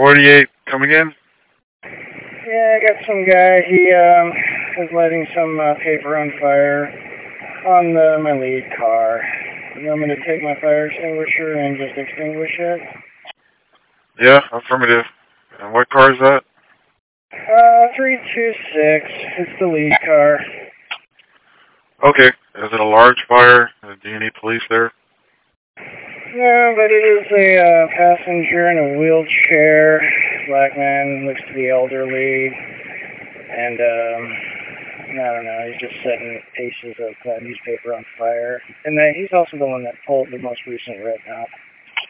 48 coming in? Yeah, I got some guy. He was lighting some paper on fire on my lead car. You want me to take my fire extinguisher and just extinguish it? Yeah, affirmative. And what car is that? 326. It's the lead car. Okay. Is it a large fire? Do you need police there? No, but it is a passenger in a wheelchair. Black man, looks to be elderly. And, I don't know, he's just setting pieces of newspaper on fire. And he's also the one that pulled the most recent red knot.